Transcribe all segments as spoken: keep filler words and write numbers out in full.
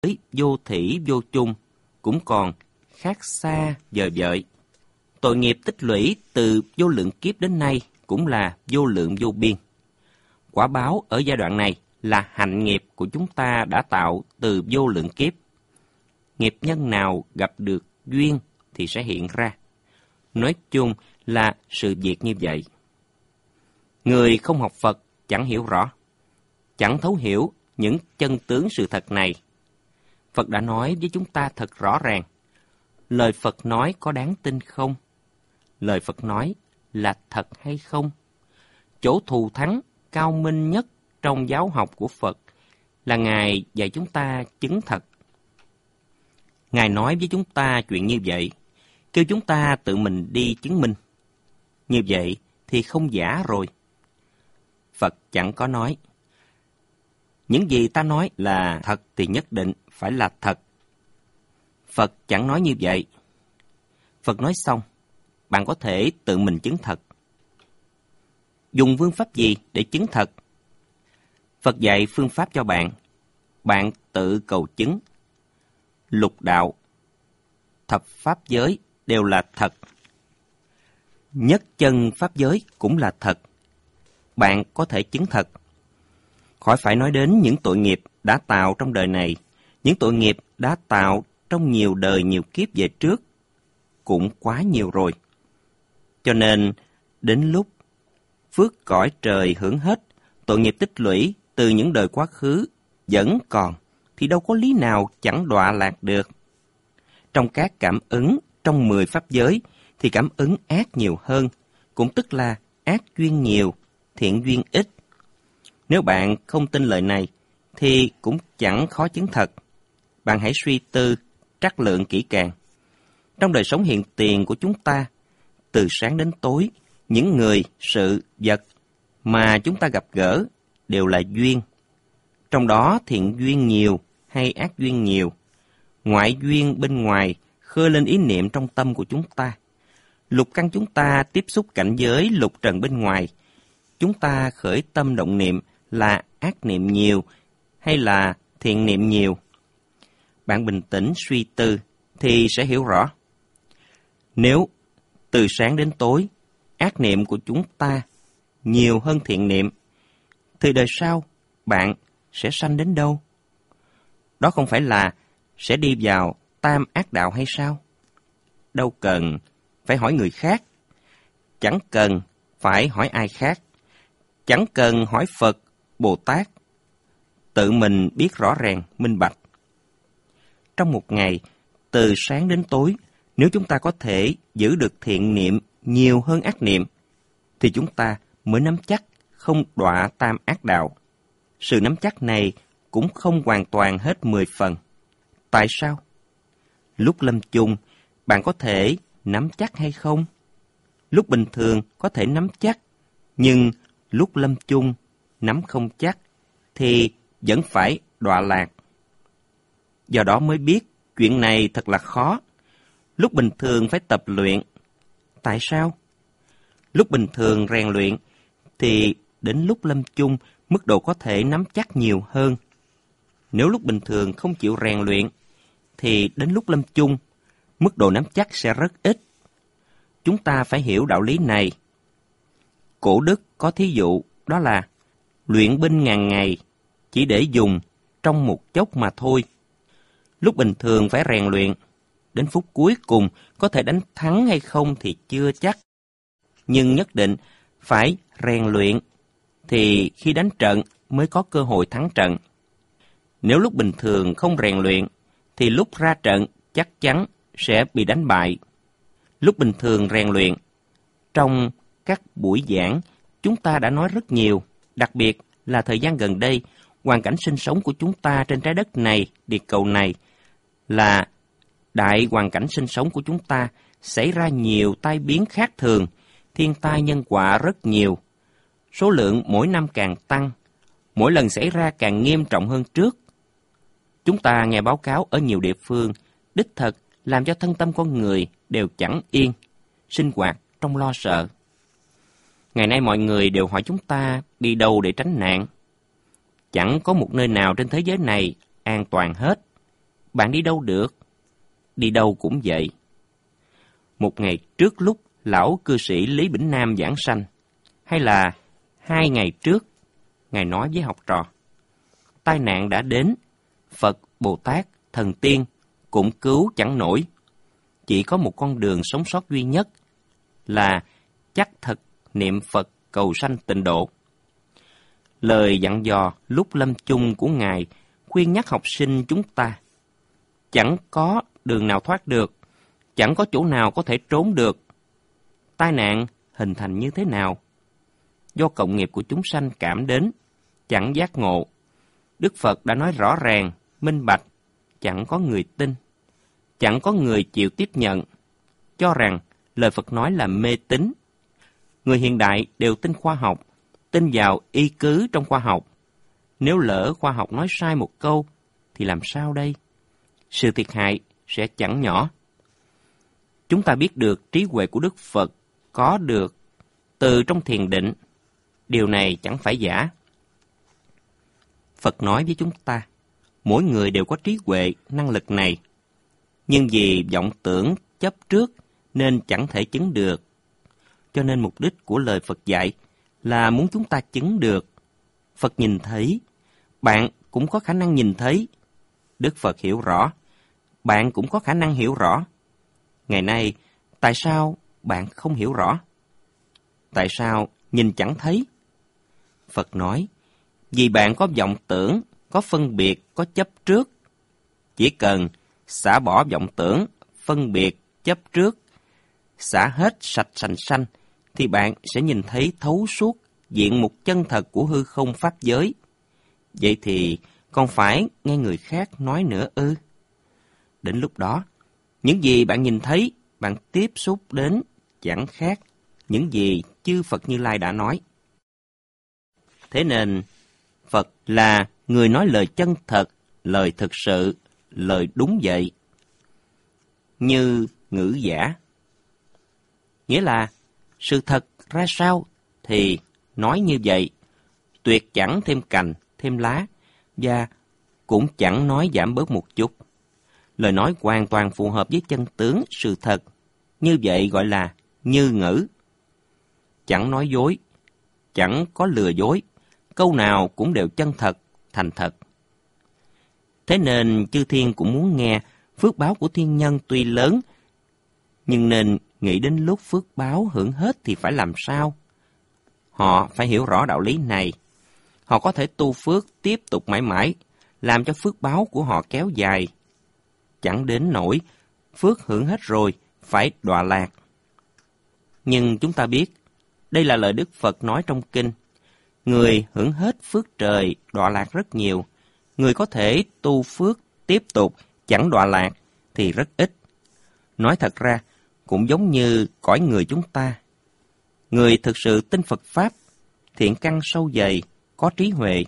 với vô thỉ vô chung cũng còn khác xa vời vợi. Tội nghiệp tích lũy từ vô lượng kiếp đến nay cũng là vô lượng vô biên. Quả báo ở giai đoạn này là hạnh nghiệp của chúng ta đã tạo từ vô lượng kiếp. Nghiệp nhân nào gặp được duyên thì sẽ hiện ra. Nói chung là sự việc như vậy. Người không học Phật chẳng hiểu rõ, chẳng thấu hiểu những chân tướng sự thật này. Phật đã nói với chúng ta thật rõ ràng. Lời Phật nói có đáng tin không? Lời Phật nói là thật hay không? Chỗ thù thắng cao minh nhất trong giáo học của Phật là Ngài dạy chúng ta chứng thật. Ngài nói với chúng ta chuyện như vậy, kêu chúng ta tự mình đi chứng minh. Như vậy thì không giả rồi. Phật chẳng có nói, những gì ta nói là thật thì nhất định phải là thật. Phật chẳng nói như vậy. Phật nói xong, bạn có thể tự mình chứng thật. Dùng phương pháp gì để chứng thật? Phật dạy phương pháp cho bạn. Bạn tự cầu chứng. Lục đạo, thập pháp giới đều là thật. Nhất chân pháp giới cũng là thật. Bạn có thể chứng thật. Khỏi phải nói đến những tội nghiệp đã tạo trong đời này, những tội nghiệp đã tạo trong nhiều đời nhiều kiếp về trước, cũng quá nhiều rồi. Cho nên, đến lúc phước cõi trời hưởng hết, tội nghiệp tích lũy từ những đời quá khứ vẫn còn, thì đâu có lý nào chẳng đọa lạc được. Trong các cảm ứng, trong mười pháp giới, thì cảm ứng ác nhiều hơn, cũng tức là ác duyên nhiều, thiện duyên ít. Nếu bạn không tin lời này, thì cũng chẳng khó chứng thật. Bạn hãy suy tư, trắc lượng kỹ càng. Trong đời sống hiện tiền của chúng ta, từ sáng đến tối, những người, sự, vật mà chúng ta gặp gỡ đều là duyên. Trong đó thiện duyên nhiều hay ác duyên nhiều. Ngoại duyên bên ngoài khơi lên ý niệm trong tâm của chúng ta. Lục căn chúng ta tiếp xúc cảnh giới lục trần bên ngoài. Chúng ta khởi tâm động niệm là ác niệm nhiều hay là thiện niệm nhiều. Bạn bình tĩnh suy tư thì sẽ hiểu rõ. Nếu từ sáng đến tối, ác niệm của chúng ta nhiều hơn thiện niệm, thì đời sau bạn sẽ sanh đến đâu? Đó không phải là sẽ đi vào tam ác đạo hay sao? Đâu cần phải hỏi người khác, chẳng cần phải hỏi ai khác, chẳng cần hỏi Phật, Bồ Tát. Tự mình biết rõ ràng, minh bạch. Trong một ngày, từ sáng đến tối, nếu chúng ta có thể giữ được thiện niệm nhiều hơn ác niệm, thì chúng ta mới nắm chắc không đọa tam ác đạo. Sự nắm chắc này cũng không hoàn toàn hết mười phần. Tại sao? Lúc lâm chung, bạn có thể nắm chắc hay không? Lúc bình thường có thể nắm chắc, nhưng lúc lâm chung, nắm không chắc, thì vẫn phải đọa lạc. Do đó mới biết chuyện này thật là khó. Lúc bình thường phải tập luyện. Tại sao? Lúc bình thường rèn luyện, thì đến lúc lâm chung, mức độ có thể nắm chắc nhiều hơn. Nếu lúc bình thường không chịu rèn luyện, thì đến lúc lâm chung, mức độ nắm chắc sẽ rất ít. Chúng ta phải hiểu đạo lý này. Cổ đức có thí dụ, đó là luyện binh ngàn ngày, chỉ để dùng trong một chốc mà thôi. Lúc bình thường phải rèn luyện, đến phút cuối cùng có thể đánh thắng hay không thì chưa chắc. Nhưng nhất định phải rèn luyện, thì khi đánh trận mới có cơ hội thắng trận. Nếu lúc bình thường không rèn luyện, thì lúc ra trận chắc chắn sẽ bị đánh bại. Lúc bình thường rèn luyện, trong các buổi giảng, chúng ta đã nói rất nhiều, đặc biệt là thời gian gần đây, hoàn cảnh sinh sống của chúng ta trên trái đất này, địa cầu này, là đại hoàn cảnh sinh sống của chúng ta xảy ra nhiều tai biến khác thường, thiên tai nhân họa rất nhiều. Số lượng mỗi năm càng tăng, mỗi lần xảy ra càng nghiêm trọng hơn trước. Chúng ta nghe báo cáo ở nhiều địa phương, đích thực làm cho thân tâm con người đều chẳng yên, sinh hoạt trong lo sợ. Ngày nay mọi người đều hỏi chúng ta đi đâu để tránh nạn. Chẳng có một nơi nào trên thế giới này an toàn hết. bạn đi đâu được? Đi đâu cũng vậy. Một ngày trước lúc lão cư sĩ Lý Bỉnh Nam giảng sanh, hay là hai ngày trước, Ngài nói với học trò, tai nạn đã đến, Phật, Bồ Tát, thần tiên cũng cứu chẳng nổi. Chỉ có một con đường sống sót duy nhất là chắc thật niệm Phật cầu sanh tịnh độ. Lời dặn dò lúc lâm chung của Ngài khuyên nhắc học sinh chúng ta, chẳng có đường nào thoát được, chẳng có chỗ nào có thể trốn được. Tai nạn hình thành như thế nào? Do cộng nghiệp của chúng sanh cảm đến, chẳng giác ngộ. Đức Phật đã nói rõ ràng, minh bạch, chẳng có người tin, chẳng có người chịu tiếp nhận, cho rằng lời Phật nói là mê tín. Người hiện đại đều tin khoa học, tin vào y cứ trong khoa học. Nếu lỡ khoa học nói sai một câu, thì làm sao đây? Sự thiệt hại sẽ chẳng nhỏ. Chúng ta biết được trí huệ của Đức Phật có được từ trong thiền định. Điều này chẳng phải giả. Phật nói với chúng ta, mỗi người đều có trí huệ, năng lực này. Nhưng vì vọng tưởng, chấp trước nên chẳng thể chứng được. Cho nên mục đích của lời Phật dạy là muốn chúng ta chứng được. Phật nhìn thấy, bạn cũng có khả năng nhìn thấy. Đức Phật hiểu rõ, bạn cũng có khả năng hiểu rõ. Ngày nay, tại sao bạn không hiểu rõ? Tại sao nhìn chẳng thấy? Phật nói, vì bạn có vọng tưởng, có phân biệt, có chấp trước. Chỉ cần xả bỏ vọng tưởng, phân biệt, chấp trước, xả hết sạch sành sanh, thì bạn sẽ nhìn thấy thấu suốt diện mục chân thật của hư không pháp giới. Vậy thì còn phải nghe người khác nói nữa ư? Đến lúc đó, những gì bạn nhìn thấy, bạn tiếp xúc đến chẳng khác những gì chư Phật Như Lai đã nói. Thế nên, Phật là người nói lời chân thật, lời thực sự, lời đúng vậy. Như ngữ giả. Nghĩa là, sự thật ra sao thì nói như vậy, tuyệt chẳng thêm cành, thêm lá, và cũng chẳng nói giảm bớt một chút. Lời nói hoàn toàn phù hợp với chân tướng, sự thật. Như vậy gọi là như ngữ. Chẳng nói dối, chẳng có lừa dối, câu nào cũng đều chân thật, thành thật. Thế nên chư thiên cũng muốn nghe phước báo của thiên nhân tuy lớn, nhưng nên nghĩ đến lúc phước báo hưởng hết thì phải làm sao? Họ phải hiểu rõ đạo lý này. Họ có thể tu phước tiếp tục mãi mãi, làm cho phước báo của họ kéo dài. Chẳng đến nỗi phước hưởng hết rồi, phải đọa lạc. Nhưng chúng ta biết, đây là lời Đức Phật nói trong kinh. Người hưởng hết phước trời đọa lạc rất nhiều. Người có thể tu phước tiếp tục chẳng đọa lạc thì rất ít. Nói thật ra, cũng giống như cõi người chúng ta. Người thực sự tin Phật Pháp, thiện căn sâu dày, có trí huệ.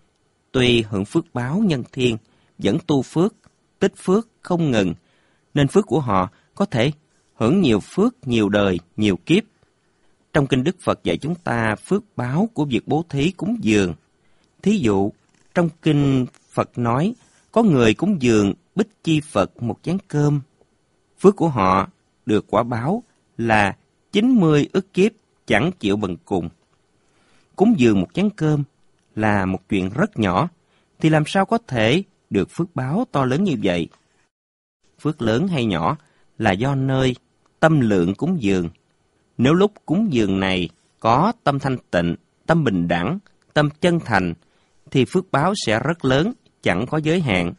Tuy hưởng phước báo nhân thiên, vẫn tu phước, tích phước không ngừng, nên phước của họ có thể hưởng nhiều phước, nhiều đời, nhiều kiếp. Trong kinh Đức Phật dạy chúng ta phước báo của việc bố thí cúng dường. Thí dụ, trong kinh Phật nói, có người cúng dường Bích Chi Phật một chén cơm. Phước của họ được quả báo là chín mươi ức kiếp chẳng chịu bằng cùng. Cúng dường một chén cơm là một chuyện rất nhỏ, thì làm sao có thể được phước báo to lớn như vậy? Phước lớn hay nhỏ là do nơi tâm lượng cúng dường. Nếu lúc cúng dường này có tâm thanh tịnh, tâm bình đẳng, tâm chân thành, thì phước báo sẽ rất lớn, chẳng có giới hạn.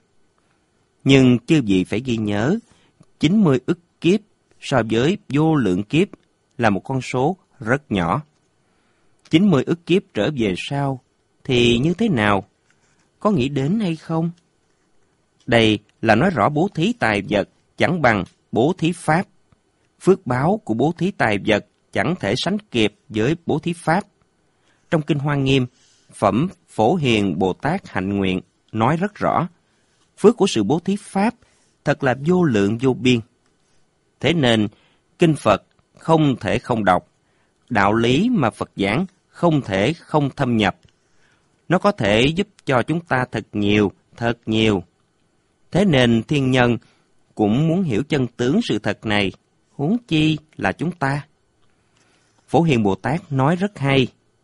Nhưng chư vị phải ghi nhớ, chín mươi ức kiếp so với vô lượng kiếp là một con số rất nhỏ. chín mươi ức kiếp trở về sau thì như thế nào? Có nghĩ đến hay không? Đây là nói rõ bố thí tài vật chẳng bằng bố thí pháp. Phước báo của bố thí tài vật chẳng thể sánh kịp với bố thí pháp. Trong Kinh Hoa Nghiêm, Phẩm Phổ Hiền Bồ Tát Hạnh Nguyện nói rất rõ, phước của sự bố thí pháp thật là vô lượng vô biên. Thế nên, Kinh Phật không thể không đọc, đạo lý mà Phật giảng không thể không thâm nhập. Nó có thể giúp cho chúng ta thật nhiều, thật nhiều. Thế nên thiên nhân cũng muốn hiểu chân tướng sự thật này, huống chi là chúng ta. Phổ Hiền Bồ Tát nói rất hay.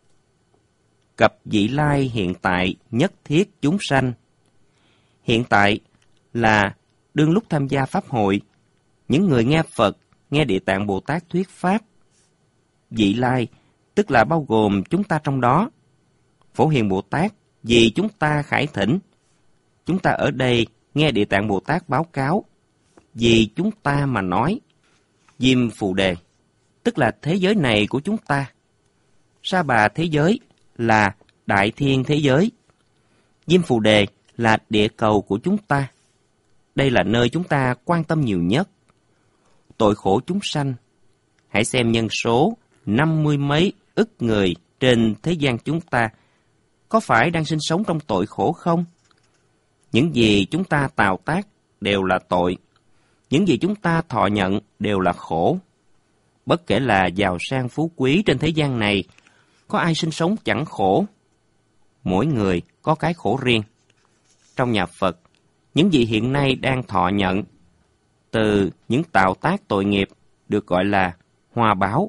Cập vị lai hiện tại nhất thiết chúng sanh. Hiện tại là đương lúc tham gia Pháp hội, những người nghe Phật, nghe Địa Tạng Bồ Tát thuyết Pháp. Vị lai tức là bao gồm chúng ta trong đó. Phổ Hiền Bồ Tát vì chúng ta khải thỉnh. Chúng ta ở đây nghe Địa Tạng Bồ Tát báo cáo. Vì chúng ta mà nói. Diêm Phù Đề tức là thế giới này của chúng ta. Sa Bà thế giới là đại thiên thế giới. Diêm Phù Đề là địa cầu của chúng ta. Đây là nơi chúng ta quan tâm nhiều nhất. Tội khổ chúng sanh. Hãy xem nhân số năm mươi mấy ức người trên thế gian chúng ta. Có phải đang sinh sống trong tội khổ không? Những gì chúng ta tạo tác đều là tội. Những gì chúng ta thọ nhận đều là khổ. Bất kể là giàu sang phú quý trên thế gian này, có ai sinh sống chẳng khổ. Mỗi người có cái khổ riêng. Trong nhà Phật, những gì hiện nay đang thọ nhận từ những tạo tác tội nghiệp được gọi là hoa báo.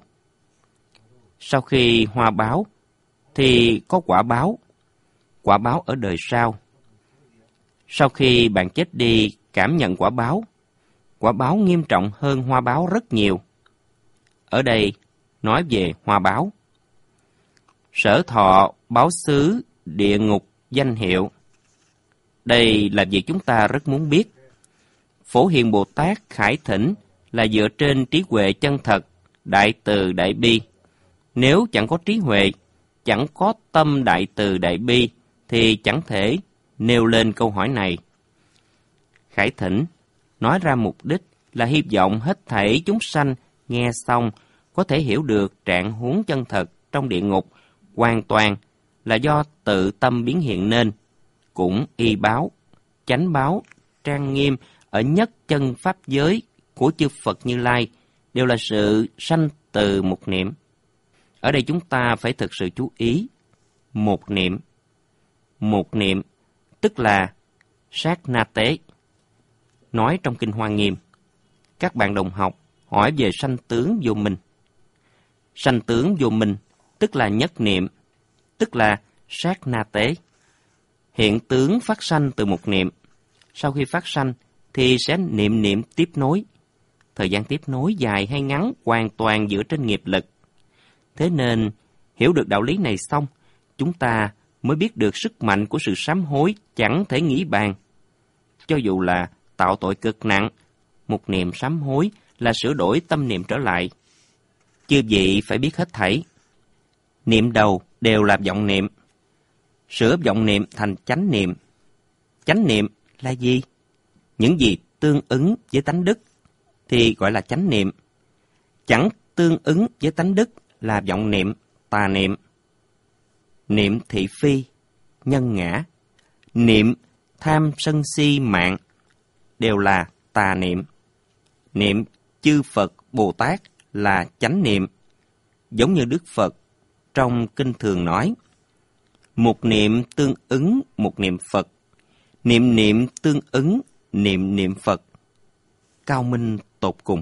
Sau khi hoa báo, thì có quả báo. Quả báo ở đời sau. Sau khi bạn chết đi cảm nhận quả báo, quả báo nghiêm trọng hơn hoa báo rất nhiều. Ở đây nói về hoa báo. Sở thọ báo xứ địa ngục danh hiệu. Đây là việc chúng ta rất muốn biết. Phổ Hiền Bồ Tát khải thỉnh là dựa trên trí huệ chân thật, đại từ đại bi. Nếu chẳng có trí huệ, chẳng có tâm đại từ đại bi, thì chẳng thể nêu lên câu hỏi này. Khải thỉnh nói ra mục đích là hy vọng hết thảy chúng sanh nghe xong có thể hiểu được trạng huống chân thật trong địa ngục hoàn toàn là do tự tâm biến hiện nên, cũng y báo, chánh báo, trang nghiêm ở nhất chân pháp giới của chư Phật Như Lai đều là sự sanh từ một niệm. Ở đây chúng ta phải thực sự chú ý. Một niệm. Một niệm tức là sát na tế. Nói trong Kinh Hoa Nghiêm, các bạn đồng học hỏi về sanh tướng vô minh. Sanh tướng vô minh tức là nhất niệm, tức là sát na tế. Hiện tướng phát sanh từ một niệm. Sau khi phát sanh thì sẽ niệm niệm tiếp nối. Thời gian tiếp nối dài hay ngắn hoàn toàn dựa trên nghiệp lực. Thế nên, hiểu được đạo lý này xong, chúng ta mới biết được sức mạnh của sự sám hối chẳng thể nghĩ bàn. Cho dù là tạo tội cực nặng, một niệm sám hối là sửa đổi tâm niệm trở lại. Chư vị phải biết hết thảy. Niệm đầu đều là vọng niệm. Sửa vọng niệm thành chánh niệm. Chánh niệm là gì? Những gì tương ứng với tánh đức thì gọi là chánh niệm. Chẳng tương ứng với tánh đức là vọng niệm, tà niệm. Niệm thị phi, nhân ngã, niệm tham sân si mạng đều là tà niệm. Niệm chư Phật Bồ Tát là chánh niệm. Giống như Đức Phật trong kinh thường nói, một niệm tương ứng một niệm Phật, niệm niệm tương ứng niệm niệm Phật. Cao minh tột cùng.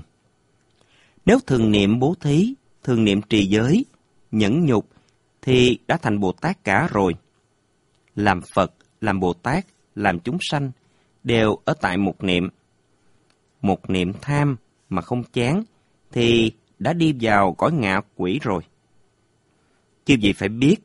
Nếu thường niệm bố thí, thường niệm trì giới, nhẫn nhục, thì đã thành Bồ Tát cả rồi. Làm Phật, làm Bồ Tát, làm chúng sanh, đều ở tại một niệm. Một niệm tham mà không chán, thì đã đi vào cõi ngạ quỷ rồi. Chứ gì phải biết,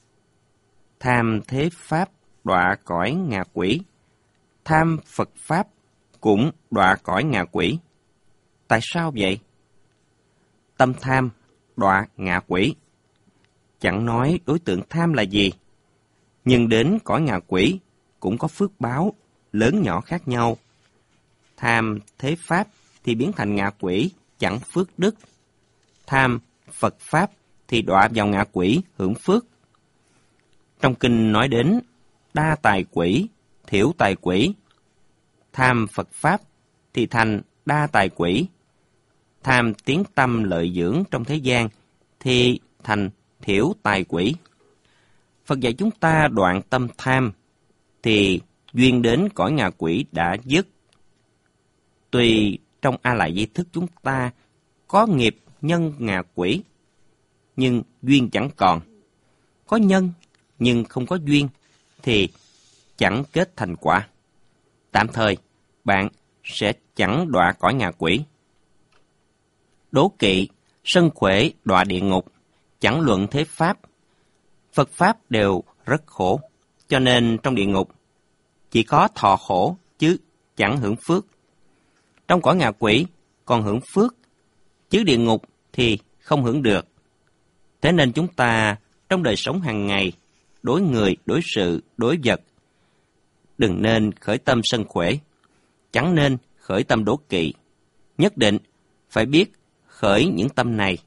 tham thế Pháp đọa cõi ngạ quỷ, tham Phật Pháp cũng đọa cõi ngạ quỷ. Tại sao vậy? Tâm tham đọa ngạ quỷ. Chẳng nói đối tượng tham là gì, nhưng đến cõi ngạ quỷ cũng có phước báo lớn nhỏ khác nhau. Tham thế Pháp thì biến thành ngạ quỷ chẳng phước đức. Tham Phật Pháp thì đọa vào ngạ quỷ hưởng phước. Trong kinh nói đến đa tài quỷ, thiểu tài quỷ. Tham Phật Pháp thì thành đa tài quỷ. Tham tiếng tâm lợi dưỡng trong thế gian thì thành thiểu tài quỷ. Phật dạy chúng ta đoạn tâm tham thì duyên đến cõi ngạ quỷ đã dứt. Tuy trong A Lại Di Thức chúng ta có nghiệp nhân ngạ quỷ, nhưng duyên chẳng còn. Có nhân, nhưng không có duyên, thì chẳng kết thành quả. Tạm thời, bạn sẽ chẳng đọa cõi ngạ quỷ. Đố kỵ, sân khỏe đọa địa ngục, chẳng luận thế pháp. Phật Pháp đều rất khổ, cho nên trong địa ngục chỉ có thọ khổ, chứ chẳng hưởng phước. Trong cõi ngạ quỷ còn hưởng phước, chứ địa ngục thì không hưởng được. Thế nên chúng ta trong đời sống hàng ngày, đối người, đối sự, đối vật, đừng nên khởi tâm sân khỏe, chẳng nên khởi tâm đố kỵ. Nhất định phải biết khởi những tâm này.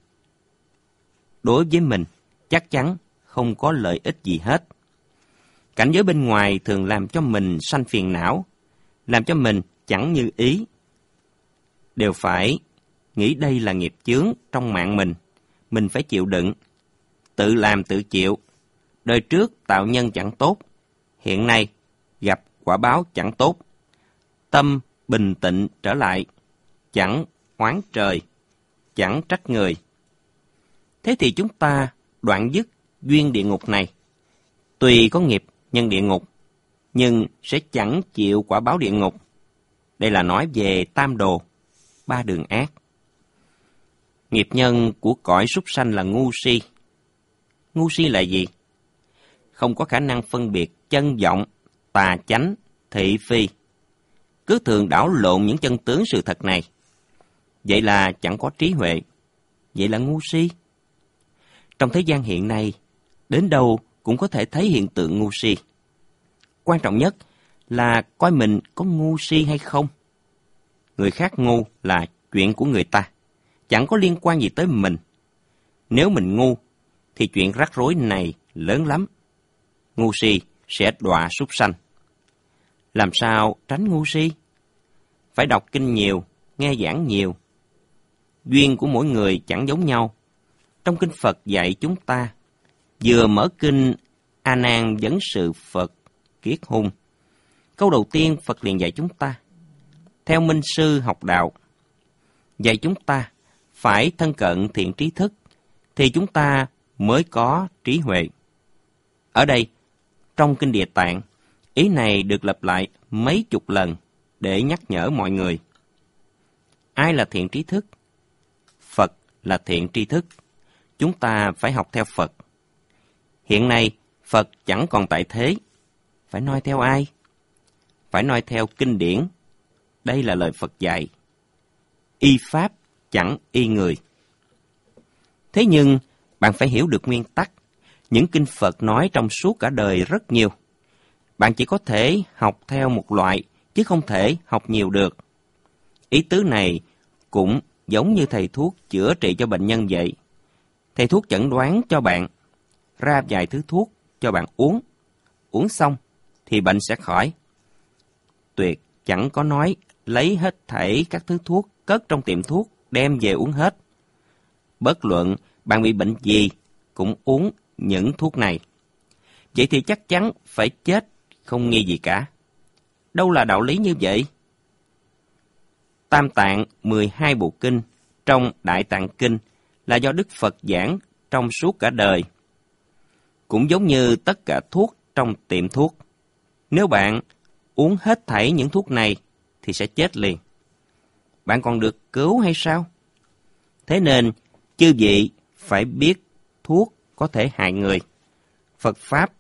Đối với mình, chắc chắn không có lợi ích gì hết. Cảnh giới bên ngoài thường làm cho mình sanh phiền não, làm cho mình chẳng như ý. Đều phải nghĩ đây là nghiệp chướng trong mạng mình, mình phải chịu đựng, tự làm tự chịu. Đời trước tạo nhân chẳng tốt, hiện nay gặp quả báo chẳng tốt. Tâm bình tĩnh trở lại, chẳng oán trời, chẳng trách người. Thế thì chúng ta đoạn dứt duyên địa ngục này. Tuy có nghiệp nhân địa ngục, nhưng sẽ chẳng chịu quả báo địa ngục. Đây là nói về tam đồ, ba đường ác. Nghiệp nhân của cõi súc sanh là ngu si. Ngu si là gì? Không có khả năng phân biệt chân vọng, tà chánh, thị phi. Cứ thường đảo lộn những chân tướng sự thật này. Vậy là chẳng có trí huệ. Vậy là ngu si. Trong thế gian hiện nay, đến đâu cũng có thể thấy hiện tượng ngu si. Quan trọng nhất là coi mình có ngu si hay không. Người khác ngu là chuyện của người ta, chẳng có liên quan gì tới mình. Nếu mình ngu, thì chuyện rắc rối này lớn lắm. Ngu si sẽ đọa súc sanh. Làm sao tránh ngu si? Phải đọc kinh nhiều, nghe giảng nhiều. Duyên của mỗi người chẳng giống nhau. Trong kinh Phật dạy chúng ta, vừa mở kinh A Nan vấn sự Phật kiết hung. Câu đầu tiên Phật liền dạy chúng ta, theo minh sư học đạo. Dạy chúng ta phải thân cận thiện trí thức, thì chúng ta mới có trí huệ. Ở đây, trong kinh Địa Tạng, ý này được lặp lại mấy chục lần để nhắc nhở mọi người. Ai là thiện trí thức? Phật là thiện tri thức. Chúng ta phải học theo Phật. Hiện nay, Phật chẳng còn tại thế. Phải noi theo ai? Phải noi theo kinh điển. Đây là lời Phật dạy. Y pháp chẳng y người. Thế nhưng, bạn phải hiểu được nguyên tắc. Những kinh Phật nói trong suốt cả đời rất nhiều. Bạn chỉ có thể học theo một loại, chứ không thể học nhiều được. Ý tứ này cũng giống như thầy thuốc chữa trị cho bệnh nhân vậy. Thầy thuốc chẩn đoán cho bạn, ra vài thứ thuốc cho bạn uống. Uống xong thì bệnh sẽ khỏi. Tuyệt chẳng có nói lấy hết thảy các thứ thuốc cất trong tiệm thuốc đem về uống hết. Bất luận bạn bị bệnh gì cũng uống những thuốc này. Vậy thì chắc chắn phải chết, không nghi gì cả. Đâu là đạo lý như vậy? Tam Tạng mười hai bộ kinh trong Đại Tạng Kinh là do Đức Phật giảng trong suốt cả đời. Cũng giống như tất cả thuốc trong tiệm thuốc. Nếu bạn uống hết thảy những thuốc này thì sẽ chết liền. Bạn còn được cứu hay sao? Thế nên, chư vị phải biết thuốc có thể hại người. Phật Pháp